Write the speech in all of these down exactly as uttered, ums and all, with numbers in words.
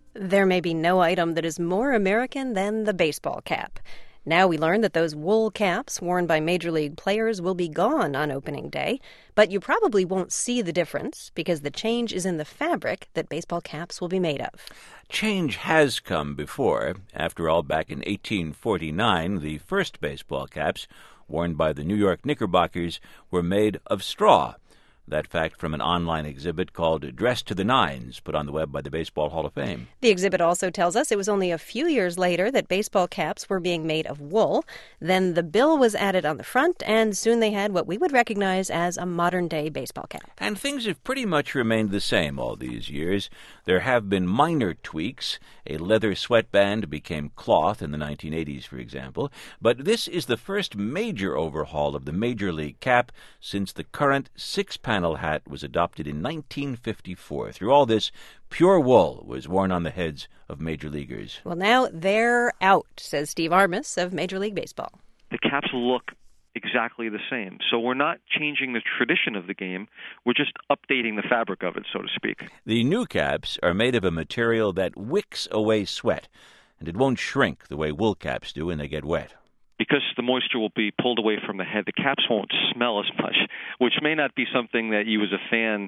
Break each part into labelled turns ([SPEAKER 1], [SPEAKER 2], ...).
[SPEAKER 1] There may be no item that is more American than the baseball cap. Now we learn that those wool caps worn by Major League players will be gone on opening day, but you probably won't see the difference because the change is in the fabric that baseball caps will be made of.
[SPEAKER 2] Change has come before. After all, back in eighteen forty-nine, the first baseball caps, worn by the New York Knickerbockers, were made of straw. That fact from an online exhibit called Dress to the Nines, put on the web by the Baseball Hall of Fame.
[SPEAKER 1] The exhibit also tells us it was only a few years later that baseball caps were being made of wool. Then the bill was added on the front, and soon they had what we would recognize as a modern-day baseball cap.
[SPEAKER 2] And things have pretty much remained the same all these years. There have been minor tweaks. A leather sweatband became cloth in the nineteen eighties, for example. But this is the first major overhaul of the Major League cap since the current six-panel hat was adopted in nineteen fifty-four. Through all this, pure wool was worn on the heads of major leaguers.
[SPEAKER 1] Well, now they're out, says Steve Armas of Major League Baseball.
[SPEAKER 3] The caps look exactly the same. So we're not changing the tradition of the game. We're just updating the fabric of it, so to speak.
[SPEAKER 2] The new caps are made of a material that wicks away sweat, and it won't shrink the way wool caps do when they get wet.
[SPEAKER 3] Because the moisture will be pulled away from the head, the caps won't smell as much, which may not be something that you as a fan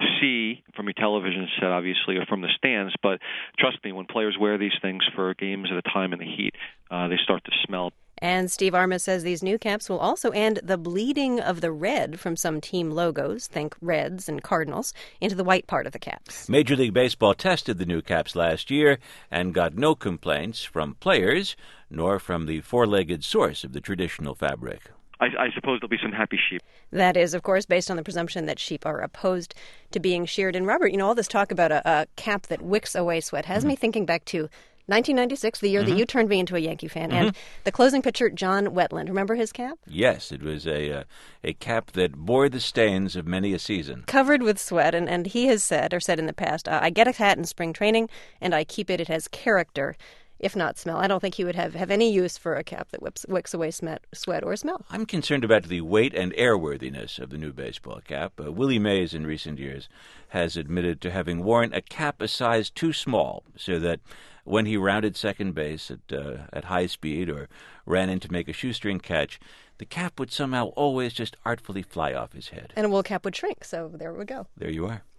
[SPEAKER 3] see from your television set, obviously, or from the stands. But trust me, when players wear these things for games at a time in the heat, uh, they start to smell.
[SPEAKER 1] And Steve Armas says these new caps will also end the bleeding of the red from some team logos, think Reds and Cardinals, into the white part of the caps.
[SPEAKER 2] Major League Baseball tested the new caps last year and got no complaints from players, nor from the four-legged source of the traditional fabric.
[SPEAKER 3] I, I suppose there'll be some happy sheep.
[SPEAKER 1] That is, of course, based on the presumption that sheep are opposed to being sheared. And Robert, you know, all this talk about a, a cap that wicks away sweat has mm-hmm. me thinking back to nineteen ninety-six, the year mm-hmm. that you turned me into a Yankee fan, mm-hmm. and the closing pitcher, John Wetland. Remember his cap?
[SPEAKER 2] Yes, it was a uh, a cap that bore the stains of many a season.
[SPEAKER 1] Covered with sweat, and, and he has said, or said in the past, uh, I get a hat in spring training, and I keep it. It has character, if not smell. I don't think he would have, have any use for a cap that whips, wicks away smet, sweat or smell.
[SPEAKER 2] I'm concerned about the weight and airworthiness of the new baseball cap. Uh, Willie Mays, in recent years, has admitted to having worn a cap a size too small, so that when he rounded second base at uh, at high speed or ran in to make a shoestring catch, the cap would somehow always just artfully fly off his head.
[SPEAKER 1] And a wool cap would shrink, so there we go.
[SPEAKER 2] There you are.